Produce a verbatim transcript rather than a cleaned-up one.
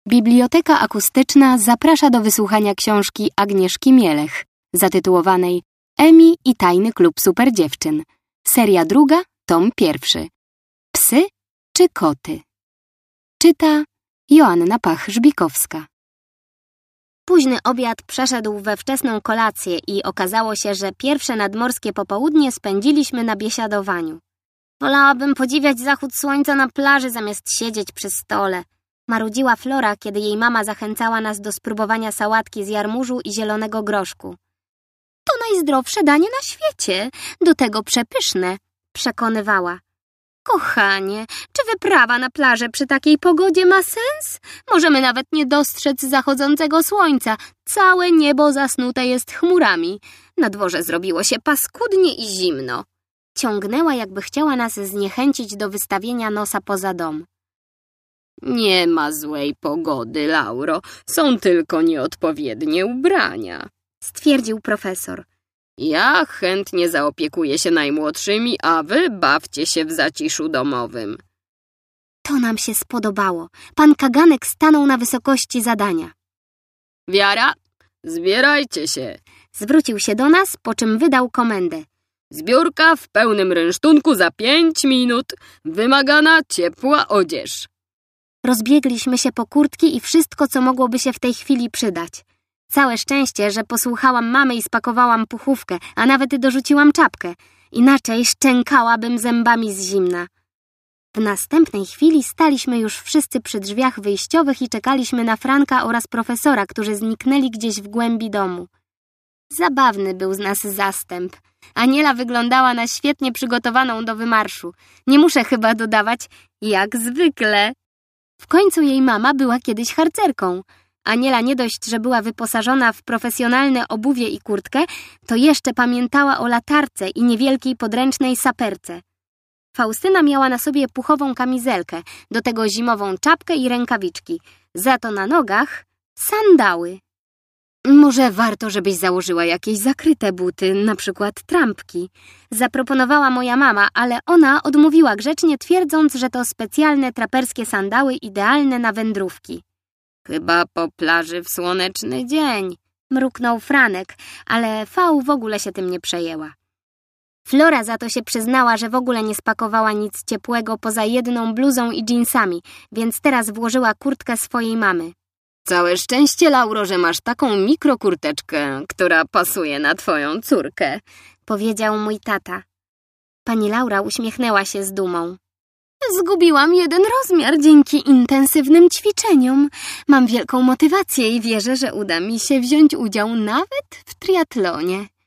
Biblioteka Akustyczna zaprasza do wysłuchania książki Agnieszki Mielech, zatytułowanej Emi i tajny klub superdziewczyn. Seria druga, tom pierwszy. Psy czy koty? Czyta Joanna Pach-Żbikowska. Późny obiad przeszedł we wczesną kolację i okazało się, że pierwsze nadmorskie popołudnie spędziliśmy na biesiadowaniu. Wolałabym podziwiać zachód słońca na plaży zamiast siedzieć przy stole, marudziła Flora, kiedy jej mama zachęcała nas do spróbowania sałatki z jarmużu i zielonego groszku. To najzdrowsze danie na świecie, do tego przepyszne, przekonywała. Kochanie, czy wyprawa na plażę przy takiej pogodzie ma sens? Możemy nawet nie dostrzec zachodzącego słońca. Całe niebo zasnute jest chmurami. Na dworze zrobiło się paskudnie i zimno. Ciągnęła, jakby chciała nas zniechęcić do wystawienia nosa poza dom. Nie ma złej pogody, Lauro. Są tylko nieodpowiednie ubrania, stwierdził profesor. Ja chętnie zaopiekuję się najmłodszymi, a wy bawcie się w zaciszu domowym. To nam się spodobało. Pan Kaganek stanął na wysokości zadania. Wiara, zbierajcie się. Zwrócił się do nas, po czym wydał komendę. Zbiórka w pełnym rynsztunku za pięć minut. Wymagana ciepła odzież. Rozbiegliśmy się po kurtki i wszystko, co mogłoby się w tej chwili przydać. Całe szczęście, że posłuchałam mamy i spakowałam puchówkę, a nawet dorzuciłam czapkę. Inaczej szczękałabym zębami z zimna. W następnej chwili staliśmy już wszyscy przy drzwiach wyjściowych i czekaliśmy na Franka oraz profesora, którzy zniknęli gdzieś w głębi domu. Zabawny był z nas zastęp. Aniela wyglądała na świetnie przygotowaną do wymarszu. Nie muszę chyba dodawać, jak zwykle. W końcu jej mama była kiedyś harcerką. Aniela nie dość, że była wyposażona w profesjonalne obuwie i kurtkę, to jeszcze pamiętała o latarce i niewielkiej podręcznej saperce. Faustyna miała na sobie puchową kamizelkę, do tego zimową czapkę i rękawiczki. Za to na nogach sandały. Może warto, żebyś założyła jakieś zakryte buty, na przykład trampki. Zaproponowała moja mama, ale ona odmówiła grzecznie, twierdząc, że to specjalne traperskie sandały idealne na wędrówki. Chyba po plaży w słoneczny dzień, mruknął Franek, ale V w ogóle się tym nie przejęła. Flora za to się przyznała, że w ogóle nie spakowała nic ciepłego poza jedną bluzą i dżinsami, więc teraz włożyła kurtkę swojej mamy. Całe szczęście, Lauro, że masz taką mikrokurteczkę, która pasuje na twoją córkę, powiedział mój tata. Pani Laura uśmiechnęła się z dumą. Zgubiłam jeden rozmiar dzięki intensywnym ćwiczeniom. Mam wielką motywację i wierzę, że uda mi się wziąć udział nawet w triatlonie.